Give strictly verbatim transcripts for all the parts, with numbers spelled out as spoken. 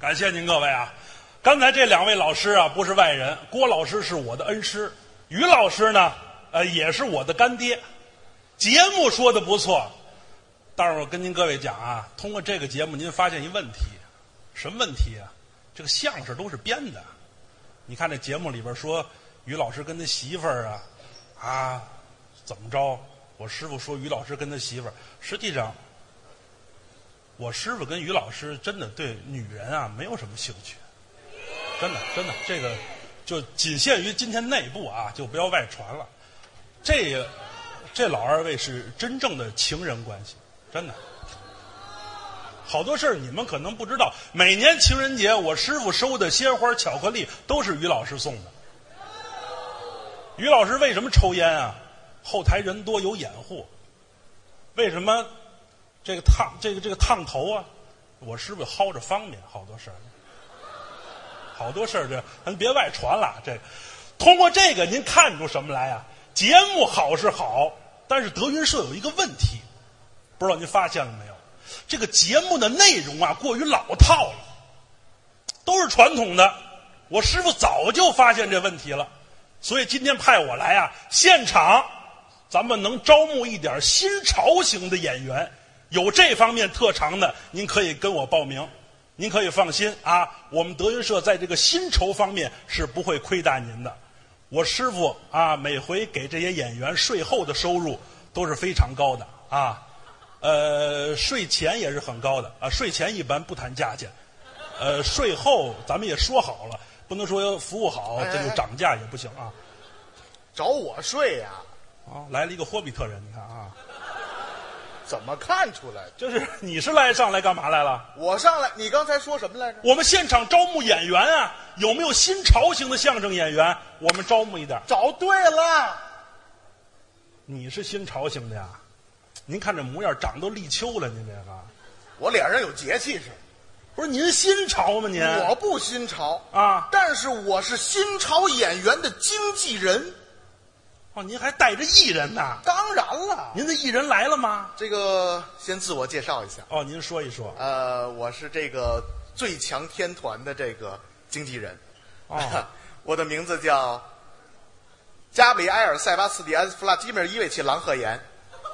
感谢您各位啊！刚才这两位老师啊，不是外人，郭老师是我的恩师，于老师呢，呃，也是我的干爹。节目说的不错，但是我跟您各位讲啊，通过这个节目，您发现一问题，什么问题啊？这个相声都是编的。你看这节目里边说，于老师跟他媳妇儿啊，啊，怎么着？我师傅说于老师跟他媳妇儿，实际上。我师傅跟于老师真的对女人啊没有什么兴趣，真的真的，这个就仅限于今天内部啊，就不要外传了。这这老二位是真正的情人关系，真的。好多事儿你们可能不知道，每年情人节我师傅收的鲜花巧克力都是于老师送的。于老师为什么抽烟啊？后台人多有掩护。为什么？这个烫，这个这个烫头啊，我师傅薅着方便，好多事儿，好多事儿，这咱别外传了。这个通过这个，您看出什么来啊？节目好是好，但是德云社有一个问题，不知道您发现了没有？这个节目的内容啊，过于老套了，都是传统的。我师傅早就发现这问题了，所以今天派我来啊，现场咱们能招募一点新潮型的演员。有这方面特长的，您可以跟我报名，您可以放心啊，我们德云社在这个薪酬方面是不会亏待您的。我师傅啊，每回给这些演员税后的收入都是非常高的啊，呃，税前也是很高的啊，税前一般不谈价钱，呃，税后咱们也说好了，不能说服务好这就涨价也不行啊。 找我税呀、 啊？啊，来了一个霍比特人，你看啊。 怎么看出来？ 就是你是来上来干嘛来了？ 我上来，你刚才说什么来着？ 我们现场招募演员啊，有没有新潮型的相声演员？我们招募一点。 找对了， 你是新潮型的呀？您看这模样，长都立秋了，您这个。 我脸上有节气势。 不是您新潮吗？您我不新潮啊， 但是我是新潮演员的经纪人。 哦，您还带着艺人呢？ 当然了。 您的艺人来了吗？ 这个先自我介绍一下。 哦，您说一说。 呃，我是这个最强天团的这个经纪人。 哦， 我的名字叫加比埃尔塞巴斯蒂安弗拉基米尔伊维奇郎赫言。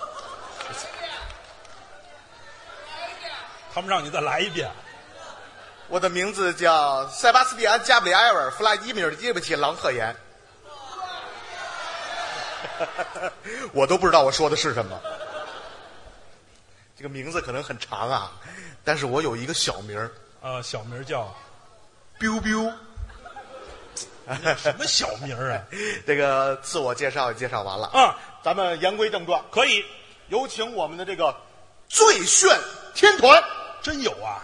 他们让你再来一遍。 我的名字叫塞巴斯蒂安加比埃尔弗拉基米尔伊维奇郎赫言。我都不知道我说的是什么。这个名字可能很长啊，但是我有一个小名儿。 呃，小名叫 biu biu。 什么小名啊？ 这个自我介绍也介绍完了啊， 咱们言归正传。 可以， 有请我们的这个最炫天团。 真有啊！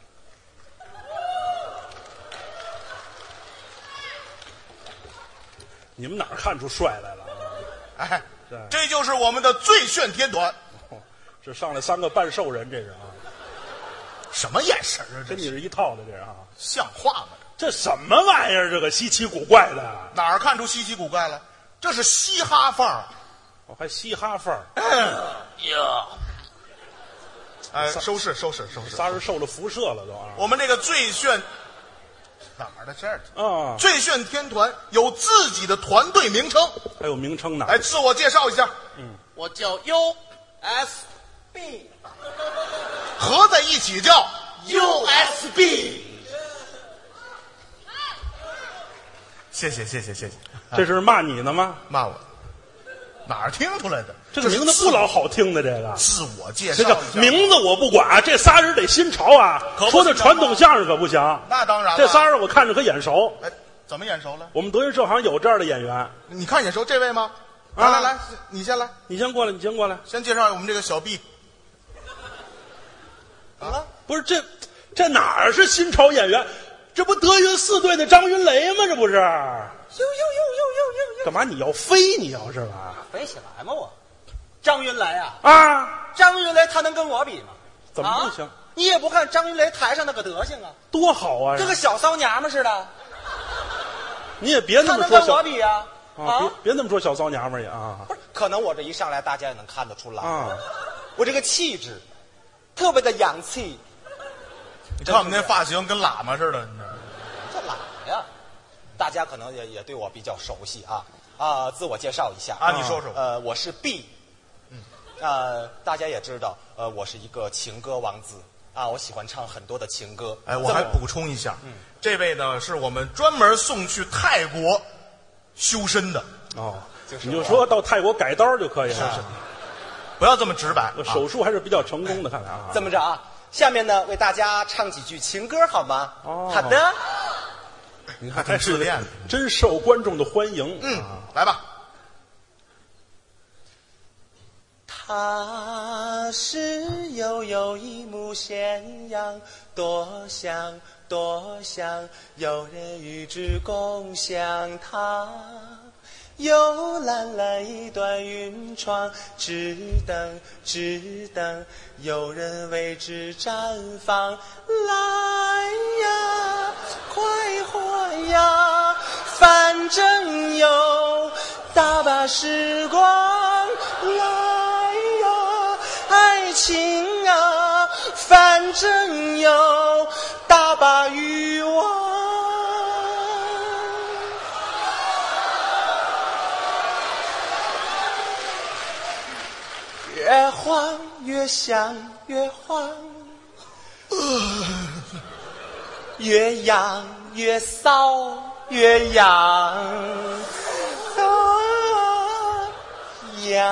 你们哪儿看出帅来了？ 哎，这就是我们的最炫天团。 哦，这上来三个半兽人，这是啊？ 什么眼神啊？ 跟你是一套的，这是啊？ 像话吗？ 这什么玩意儿？这个稀奇古怪的， 哪儿看出稀奇古怪了？这是嘻哈范儿。 我、哦、还嘻哈范儿。 嗯呀，哎，收拾收拾收拾， 仨人受了辐射了都啊！ 我们这个最炫哪儿的事儿啊？ 最炫天团有自己的团队名称， 还有名称呢。 哎，自我介绍一下。 嗯， 我叫 U S B， 合在一起叫 U S B。谢谢谢谢谢谢。 这是骂你呢吗？ 骂我？哪儿听出来的？ 这个名字不老好听的，这个自我介绍。 这个名字我不管，这仨人得新潮啊！说的传统相声可不行。 那当然了。 这仨人我看着可眼熟。 哎，怎么眼熟了？ 我们德云社好像有这样的演员。 你看眼熟这位吗？来、啊、来来，你先来， 你先过来，你先过来， 先介绍我们这个小 B。怎么了？ 不是这这哪儿是新潮演员？这不德云四队的张云雷吗？这不是？呦呦呦呦呦呦！ 干嘛你要飞？你要是吧？ 飞起来吗？我张云雷啊啊！ 张云雷他能跟我比吗？ 怎么不行？ 啊、你也不看张云雷台上那个德行啊， 多好啊！ 这个小骚娘们似的。 你也别那么说小， 他能跟我比啊！ 啊，啊别别那么说小骚娘们也啊！ 不是，可能我这一上来，大家也能看得出来啊， 我这个气质特别的洋气。 你看我们那发型跟喇嘛似的，你知道吗？ 这懒呀，大家可能也也对我比较熟悉啊啊，自我介绍一下啊，你说说。 呃，我是 B， 嗯，呃，大家也知道，呃，我是一个情歌王子啊，我喜欢唱很多的情歌。 哎，我还补充一下，嗯，这位呢是我们专门送去泰国修身的哦， 就是你就说到泰国改刀就可以了。 不要这么直白， 手术还是比较成功的，看来啊。 这么着啊，下面呢为大家唱几句情歌好吗？ 哦， 好的。 你看还是自恋的， 真受观众的欢迎。 嗯，来吧。 他是悠悠一母咸阳，多想多想有人与之共享它。有蓝蓝一段云窗，只等只等有人为之绽放。来呀，快活呀，反正有大把时光。来呀，爱情啊，反正有大把欲望。越晃越想越慌，越痒越骚越痒，啊痒！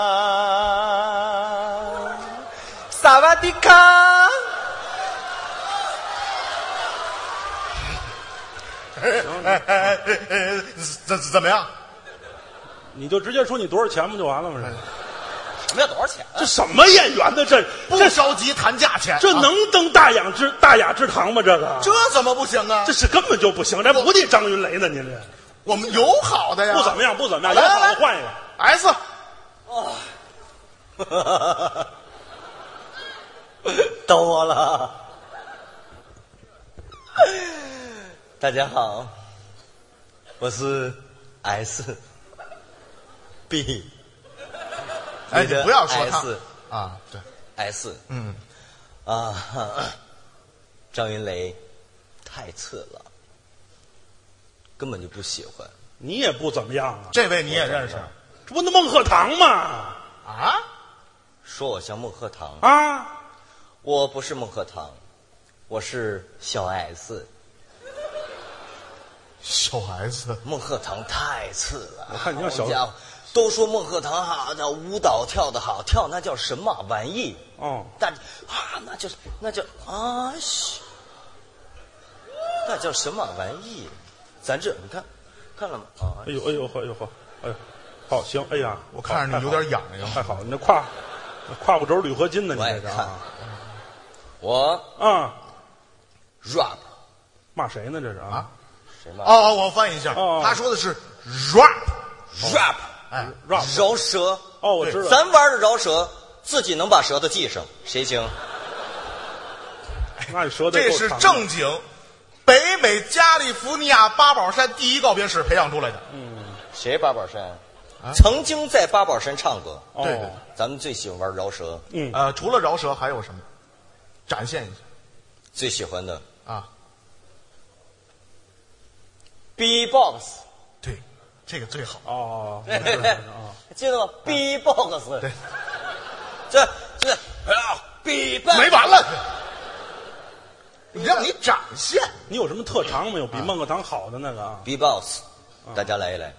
萨瓦迪卡！ 哎哎哎哎，怎怎么样？ 你就直接说你多少钱不就完了吗？ 什么要多少钱、啊？ 这什么演员呢？这不着急谈价钱， 这能登大雅之大雅之堂吗？这个这怎么不行啊？ 这是根本就不行，这不得张云雷呢？您这我们有好的呀， 不怎么样，不怎么样， 来有好来的换一个 S。 哦，逗我了。大家好，我是 S B。 哎，你不要说他 S 啊，对 S， 嗯啊，张云雷太次了，根本就不喜欢。 你也不怎么样啊， 这位你也认识这不那孟鹤堂吗？ 啊？ 说我像孟鹤堂啊， 我不是孟鹤堂，我是小 S。 小 S， 孟鹤堂太次了， 我看你像小好家伙，都说孟鹤堂好，叫舞蹈跳得好，跳那叫什么玩意？ 哦， 但啊，那就是那叫啊西，那叫什么玩意？咱这你看，看了吗？啊， 哎呦哎呦哎呦呵，哎呦，好行，哎呀， 我看着你有点痒痒。 太好了，你那胯胯骨轴铝合金呢，你我也看这是啊？ 我啊， rap 骂谁呢？这是啊谁骂哦，我翻译一下， 哦他说的是 rap， rap 哎， ，rap 饶舌。 哦，我知道， 咱玩的饶舌，自己能把舌头系上，谁行？ 那你说的这是正经北美加利福尼亚八宝山第一告别式培养出来的。 嗯， 谁八宝山？曾经在八宝山唱歌。 哦对对对咱们最喜欢玩饶舌， 嗯， 呃，除了饶舌还有什么？展现一下最喜欢的啊！ B-box， 对，这个最好。 哦， 嘿嘿嘿记得吗 ？B-box， 对， 这这啊 B-box 没完了，你让你展现。 你有什么特长没有？比孟鹤堂好的那个啊？ B-box， 大家来一来。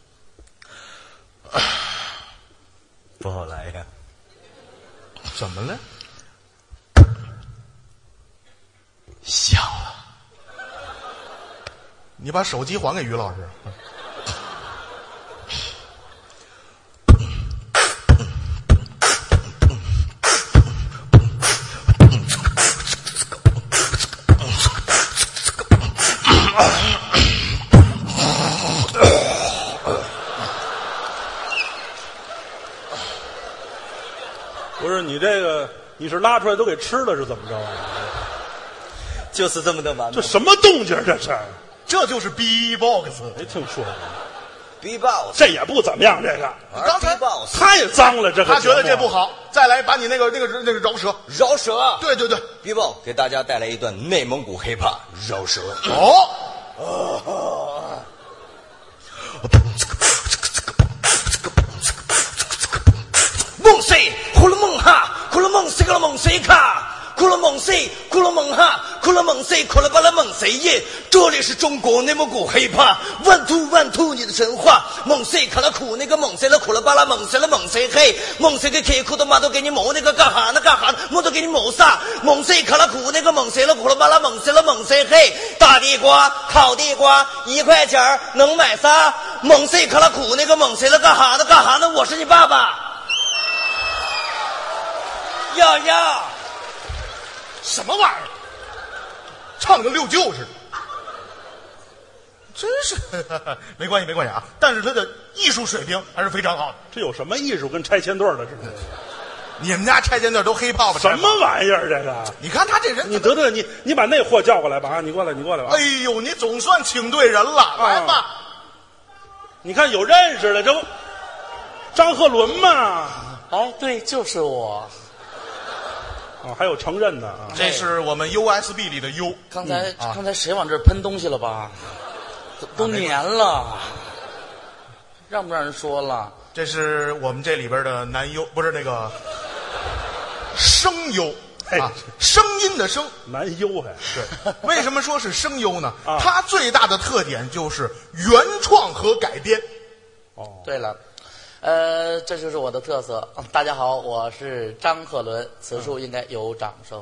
不好来呀！ 怎么了？ 笑了。 你把手机还给于老师。 不是你这个，你是拉出来都给吃了是怎么着啊？ 就是这么的完美。 这什么动静儿这是？ 这就是 B-box， 没听说过。 B-box， 这也不怎么样。这个刚才 B-box 太脏了，这个他觉得这不好，再来把你那个那个那个饶舌， 饶舌， 对对对， B-box 给大家带来一段内蒙古 hiphop 饶舌。 哦， 梦谁？呼噜梦哈，呼噜梦谁个了梦谁卡？哭了梦谁？哭了梦哈，哭了梦谁？哭了巴拉梦谁耶？这里是中国内蒙古黑怕，万突万突你的神话。梦谁看了苦那个梦谁了苦了巴拉梦谁了梦谁黑？梦谁给开苦的妈都给你谋那个干哈那干哈？我都给你谋啥？梦谁看了苦那个梦谁了苦了巴拉梦谁了梦谁黑？大地瓜烤地瓜一块钱能买仨？梦谁看了苦那个梦谁了干哈那干哈呢？我是你爸爸。呀呀！ 什么玩意儿？唱的跟六舅似的，真是没关系没关系啊！但是他的艺术水平还是非常好的。 这有什么艺术跟拆迁队的？这是你们家拆迁队都黑泡吧？ 什么玩意儿？这个你看他这人， 你得得你你把那货叫过来吧啊！你过来，你过来吧。 哎呦，你总算请对人了，来吧。 你看有认识的，这不张鹤伦嘛？ 哎，对，就是我。 啊，还有承认的啊！ 这是我们 U S B 里的 U。 刚才、 嗯啊、 刚才谁往这儿喷东西了吧？都都粘了，让不让人说了？ 这是我们这里边的男优，不是那个声优啊，声音的声， 男优还对。为什么说是声优呢？ 啊、 它最大的特点就是原创和改编。 哦， 对了。呃，这就是我的特色。大家好，我是张鹤伦，此处应该有掌声。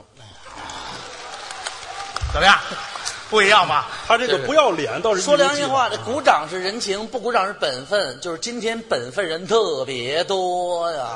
怎么样？不一样吧？ 他这个不要脸倒是说良心话，这鼓掌是人情，不鼓掌是本分。就是今天本分人特别多呀。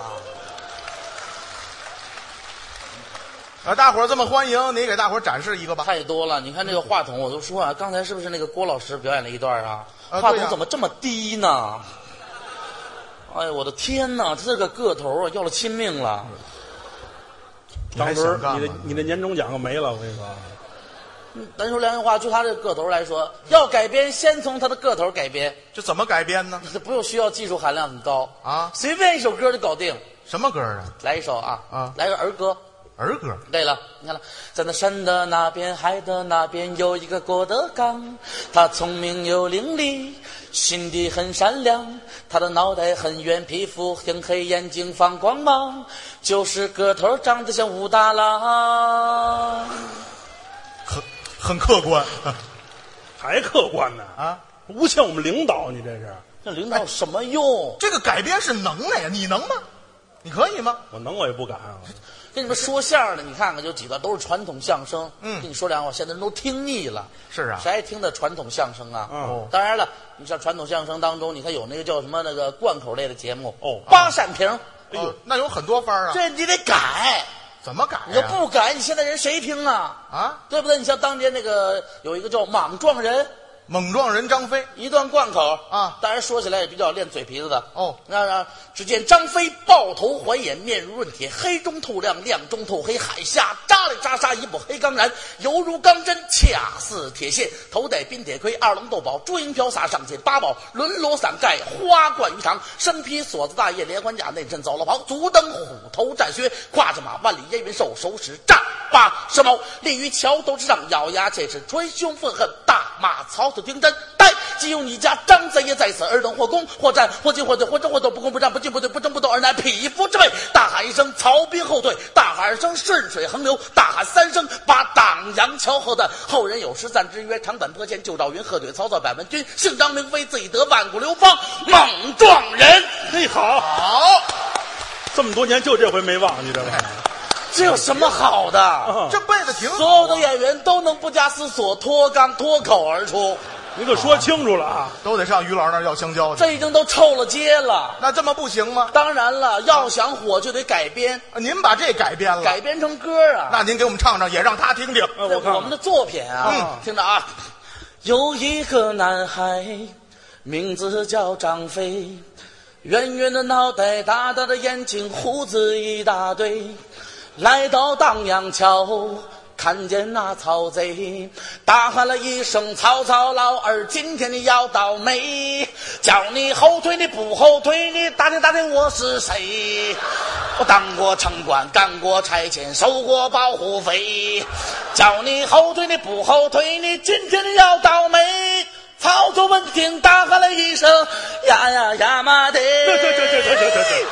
啊，大伙儿这么欢迎，你给大伙儿展示一个吧。 太多了，你看这个话筒，我都说啊，刚才是不是那个郭老师表演了一段啊？ 啊话筒怎么这么低呢？哎呀，我的天哪！他这个个头啊，要了亲命了。 张伦，你的你的年终奖没了，我跟你说。 嗯，咱说良心话，就他这个个头来说，要改编，先从他的个头改编。 这怎么改编呢？ 这不用需要技术含量很高啊， 随便一首歌就搞定。 什么歌啊？ 来一首啊啊， 来个儿歌。 儿歌。 对了，你看了，在那山的那边，海的那边，有一个郭德纲，他聪明又伶俐，心地很善良，他的脑袋很圆，皮肤很黑，眼睛放光芒，就是个头长得像武大郎。 很很客观， 还客观呢啊！ 诬陷我们领导，你这是？ 这领导有什么用？ 这个改编是能耐呀，你能吗？你可以吗？ 我能，我也不敢啊。 跟你们说相声的，你看看有几个都是传统相声。 嗯， 跟你说两话，现在人都听腻了。 是啊， 谁爱听的传统相声啊？ 哦， 当然了，你像传统相声当中，你看有那个叫什么那个贯口类的节目哦， 八扇屏。 哎呦，那有很多番啊。 这你得改， 怎么改呀？ 你要不改，你现在人谁听啊？ 啊， 对不对？你像当年那个有一个叫莽撞人。 猛撞人张飞一段贯口啊， 当然说起来也比较练嘴皮子的哦。 那那只见张飞抱头环眼，面如润铁，黑中透亮，亮中透黑，海下扎里扎沙，一bộ黑钢髯，犹如钢针，恰似铁线。头戴冰铁盔，二龙斗宝，朱缨飘洒，上嵌八宝，轮罗伞盖，花冠鱼肠，身披锁子大叶，连环甲，内衬糟老袍，足蹬虎头战靴，跨着马，万里烟云兽，手持丈八蛇矛，立于桥头之上，咬牙切齿，捶胸愤恨，大骂曹操听真。呆，即用你家张三爷在此，尔等或攻或战或进或退，或争或斗，不攻不战，不进不退，不争不斗，而乃匹夫之辈。大喊一声，曹兵后退；大喊一声，顺水横流；大喊三声，把党阳桥后断。后人有诗赞之曰：长坂坡前旧赵云，鹤腿曹操百万军，姓张名飞，自己得万古流芳，猛撞人。 嘿，好， 好， 这么多年就这回没忘，你知道吗？ 这有什么好的？ 啊、 这背的挺好。 所有的演员都能不加思索脱纲脱口而出。 你可说清楚了啊！ 都得上于老师那儿要香蕉去。 这已经都臭了街了。 那这么不行吗？ 当然了，要想火就得改编。 啊、您把这改编了， 改编成歌啊。 那您给我们唱唱，也让他听听。 啊、我看我们的作品啊， 嗯、 听着啊。有一个男孩，名字叫张飞，圆圆的脑袋，大大的眼睛，胡子一大堆。来到荡阳桥， 看见那曹贼，大喊了一声：“曹操老二，今天你要倒霉！叫你后退你不后退，你打听打听我是谁？我当过城管，干过差遣，收过保护费。叫你后退你不后退，你今天你要倒霉！”曹操闻听，大喊了一声：“呀呀呀妈的！” 这这这这这这这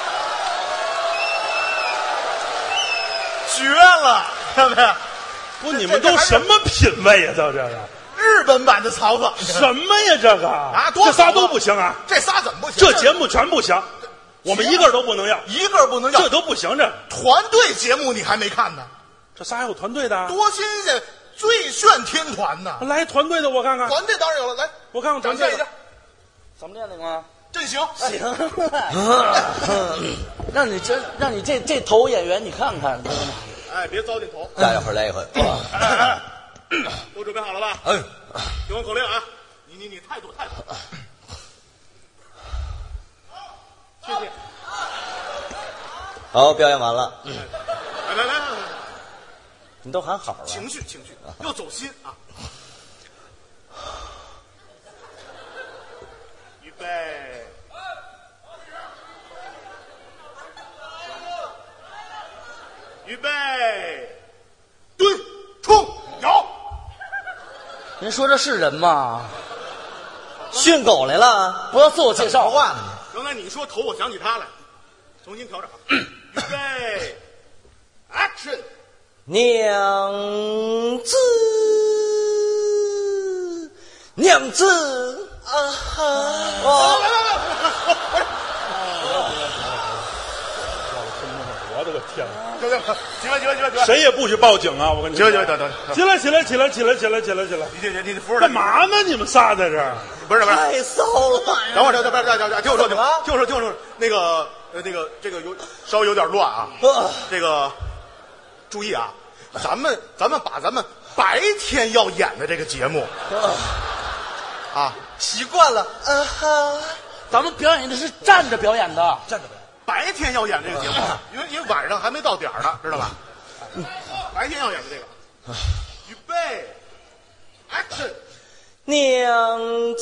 绝了，看到没有？ 不，你们都什么品味呀？这这是日本版的曹操， 什么呀？这个啊，多这仨都不行啊！ 这仨怎么不行？ 这节目全不行，我们一个都不能要， 一个不能要， 这都不行。这团队节目你还没看呢？ 这仨还有团队的， 多新鲜！最炫天团呐！ 来团队的，我看看。 团队当然有了，来， 我看看团队的。 怎么练的吗？ 阵型行，让你这让你这这头演员你看看， 哎，别糟践头。 大家伙来一回， 都准备好了吧？ 嗯， 听我口令啊！你你你态度态度。谢谢。 好，表演完了。 来来来来， 你都喊好了。 情绪情绪要走心啊！预备。预备，蹲，冲，摇。 您说这是人吗？训狗来了？不要自我介绍话呢。 刚才你说头，我想起他来，重新调整。预备 ，action。 娘子，娘子啊哈！ 哦，来来来， 我的个天！ 行行，起来起来起来起来！ 谁也不许报警啊！我跟你说， 行行，等等， 起来起来起来起来起来起来起来！ 你你你你扶着他干嘛呢？你们仨在这儿？ 不是不是， 太骚了！ 等会儿，等等，等等，听我说，听我说，听我说，听我说，那个呃，那个这个有稍微有点乱啊，这个注意啊，咱们咱们把咱们白天要演的这个节目啊， 习惯了， 啊哈！咱们表演的是站着表演的， 站着表演。白天要演这个节目，因为因为晚上还没到点儿呢，知道吧？白天要演的这个，预备 ，action。 娘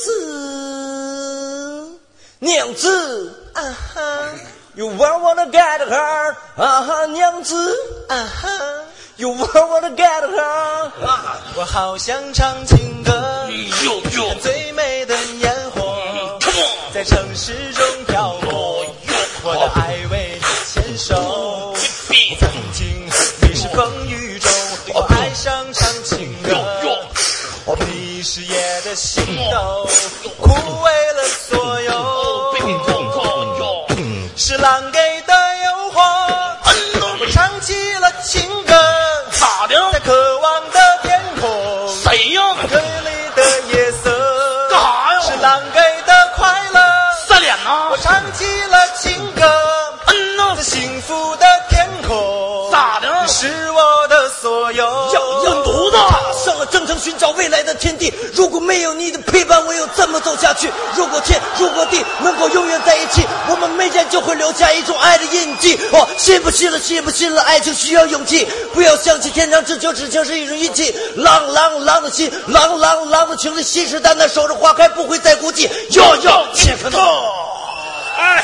子，娘子，啊哈 ，You want wanna get her， 啊哈，娘子，啊哈 ，You want wanna get her， 我好想唱情歌，最美的烟火在城市中飘过，我的爱为你牵手。曾经你是风雨中，我爱上唱情歌。你是夜的星斗，枯萎了所有，是狼给的诱惑。我唱起了情歌， 咋的？ 在渴望的天空， 谁呀？ 歌里的夜色， 干啥呀？ 是狼给的快乐。 三脸呐！ 我唱起了情歌， 嗯呐， 在幸福的天空， 咋的？ 你是我的所有。 滚犊子！上了征程寻找未来的天地，如果没有你的陪伴，我又怎么走下去？如果天，如果地能够永远在一起，我们每天就会留下一种爱的印记。哦，信不信了？信不信了？爱情需要勇气，不要相信天长地久，只情是一种运气。浪浪浪的心，浪浪浪的情的信誓旦旦守着花开，不会再孤寂。哟哟，切克头！ 哎，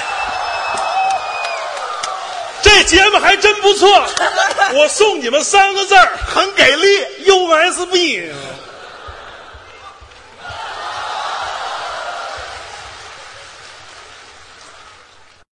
这节目还真不错，我送你们三个字儿， 很给力。 U S B。